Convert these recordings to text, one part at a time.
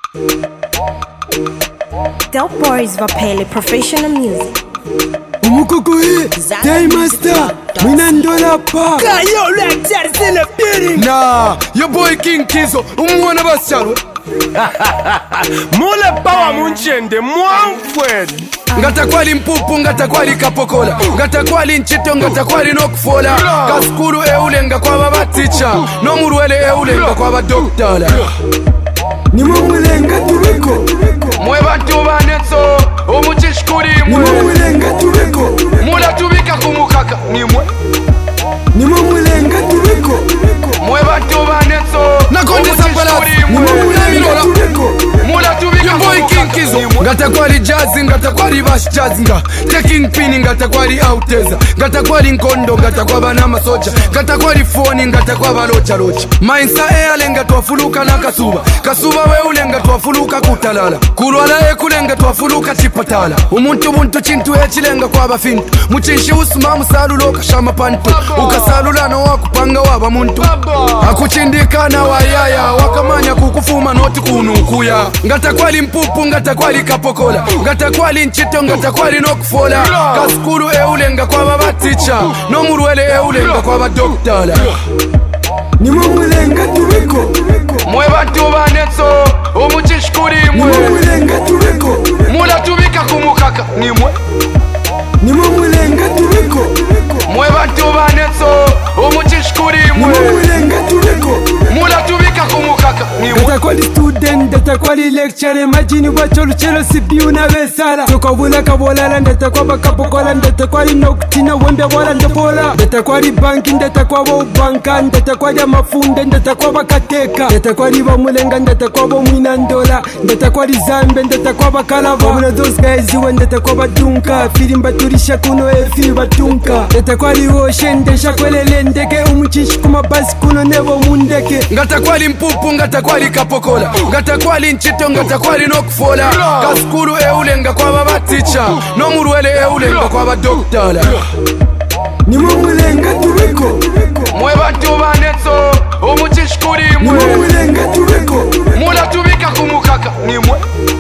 Dope Boys Vapele Professional Music. Umukukuhi, Day Master, Minandola Pa. Yo, like that is in the building. Nah, your boy King Kizo, umwana basalo. Mule power munchende, mwanfwed. Ngata kwali mpupu, ngata kwali kapokola. Ngata kwali nchito, ngata kwali nokufola. Kaskuru eulenga kwa baba teacher. No muruele eulenga kwa baba doctor. Nimo mulenga tubeko. Mwe batu banetso, umuchishkuri mwe. Nimo mulenga tubeko. Mula tubika kumukaka, ni mwe. Nimo mulenga tubeko. Mwe batu banetso, nakonde sampala. Nimo mulenga tubeko. Mula tubika boy King Kizo. Ngata kwali jazz, ngata kwali bash jazz nga. Taking pin, ngata kwali outeza. Ngata kwali nkondo, ngata kwa bana masoja. Ngata kwali phone, ngata kwa balocha locha. Mainsa ealenga twafuluka na kasuba. Kasuba we ulenga twafuluka kutalala. Kulwala kulenga twafuluka chipatala. Umuntu buntu chintu echilenga kwa bafintu. Muchinshi usuma musalulo kashama pantu. Ukasalula no wakupanga waba muntu. Akuchindikana wayaya, wakamanya kukufuma noti kunukuya. Ngata kwali mpupu, ngata kwali kapokola. Ngata kwali nchito, ngata kwali nokufola. Kaskuru eulenga kwa baba teacher. No muruele eulenga kwa baba doctor. Nimo mulenga tubeko. Mwe batu banetso, umuchishkuri mwe. Nimo mulenga tubeko. Mula tubika kumukaka, ni mwe. Nimo mulenga tubeko. Mwe batu banetso, umuchishkuri mwe. Nimo mulenga tubeko. Mula tubika kumukaka, ni mwe. Ngata kwali student, ngata kwali lecture. Imagine wacholu chelo sibiu na besala. Toko bula kabolala, ngata kwa bakapokola. Ngata kwali nokutina wembe wala ndopola. Ngata kwali banki, ngata kwa banka. Ngata kwali mafunde, ngata kwa bakateka. Ngata kwali bamulenga, ngata kwa Minandola. Ngata kwali zambe, ngata kwa bakalava. Wabula those guys iwe ngata kwa badunka. Filimba turisha kuno efi batunka. Ngata kwali oshende, shakwelele ndeke. Umuchishi kumabasi kuno nebo mundeke. Ngata kwali mpupu, ngata kwali kapokola. Ngata kwali nchito, ngata kwali nokufola. Kaskuru eulenga kwa baba teacher. No muruele eulenga kwa baba doctor. Nimo mulenga tubeko. Mwe batu banetso, umuchishkuri mwe. Nimo mulenga tubeko. Mula tubika kumukaka, ni mwe.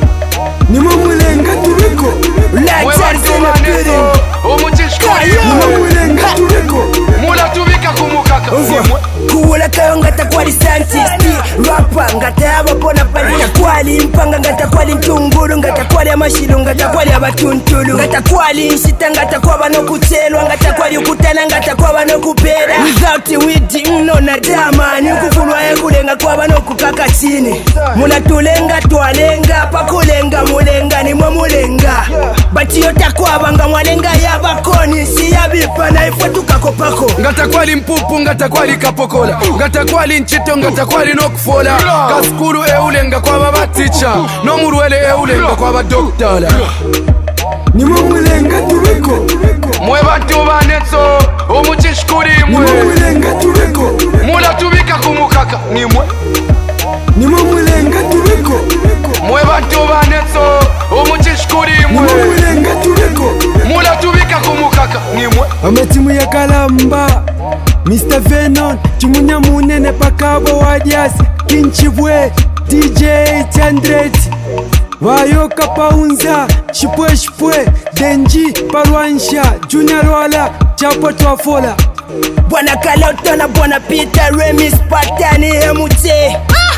Nimo mulenga tubeko. Mwe batu banetso, umuchishkuri mwe. Nimo mulenga tubeko. Mula tubika kumukaka, ni mwe. Kuwula kayo ngata kwali scientist. Rapa ngata yaba pona pali. Ngata kwali mpanga, ngata kwali ntunguru. Ngata kwali amashilu, ngata kwali abatuntulu. Ngata kwali nshita, ngata kwa bano kutelwa. Ngata kwali ukutana, ngata kwa bano kupera. Without widi mnona damani. Ukufulwa kulenga kwa bano kukaka chini. Muna tulenga twalenga, pakulenga mulenga ni mwa mulenga. Bati yota kwa banga mwalenga yabakoni. Si yabipa na ifwe tukakopako. Ngata kwali mpupu, ngata kwali kapokola. Ngata kwali nchito, ngata kwali nokufola. Kaskuru eulenga kwa baba teacher. No muruele eulenga kwa baba doctor. Nimo mulenga tubeko. Mwe batu banetso, umuchishkuri mwe. Nimo mulenga tubeko. Mula tubika kumukaka, ni mwe. Nimo mulenga tubeko. Mwe batu banetso, umuchishkuri mwe. Nimo mulenga tubeko. Mula tubika kumukaka, ni mwe. Amatimu ya Kalamba, Mr. Venon, Chimunya munene pakabo wadias. Kinchibwe, DJ 800. Vayoka paunza, shipwe shipwe. Denji, Parwansha, Junior Wala, Chapo Twafola. Bwana Kalota na Bwana Peter Remis Patani Hemute.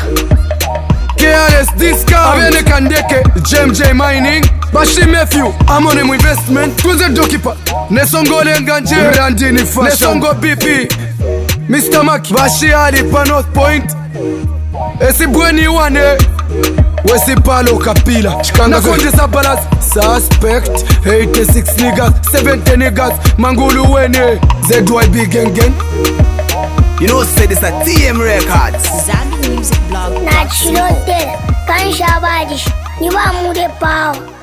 KRS Disca, Avene Kandeke, JMJ Mining, Bashi Matthew, Amone mu investment, Tuze Dokipa, Nesongo Lenganje, Randini Fashion, Nesongo BP, Mr. Maki, Bashi Ali pa North Point, Esibweni Wane, Wesipalo Kapila, Chikanga Konde Sabalas, Suspect, 86 niggas, 70 niggas, Mangulu Wene, ZYB Gengen. You know, say this a TM Records. Zambi Music Blog. Natural Tale, Kansha Badish, Niwa Mude Power.